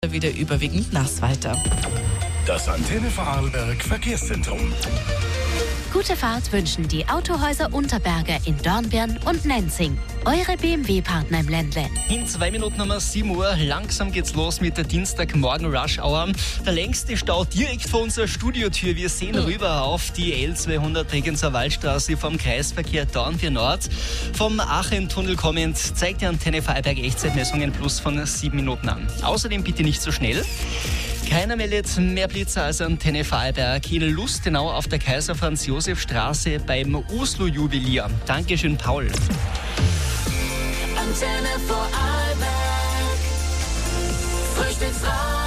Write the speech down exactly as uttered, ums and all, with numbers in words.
wieder überwiegend nass weiter. Das Antenne Vorarlberg Verkehrszentrum. Gute Fahrt wünschen die Autohäuser Unterberger in Dornbirn und Nenzing. Eure B M W-Partner im Ländle. In zwei Minuten um sieben Uhr. Langsam geht's los mit der Dienstagmorgen Rush Hour. Der längste Stau direkt vor unserer Studiotür. Wir sehen mhm. rüber auf die L zweihundert Regenzer Waldstraße vom Kreisverkehr Dornbirn Nord. Vom Aachen-Tunnel kommend zeigt die Antenne Vorarlberg Echtzeitmessungen plus von sieben Minuten an. Außerdem bitte nicht so schnell. Keiner meldet mehr Blitzer als Antenne Vorarlberg in Lustenau auf der Kaiser-Franz-Josef-Straße beim Oslo-Juwelier. Dankeschön, Paul. Antenne Vorarlberg, Frühstücksradio.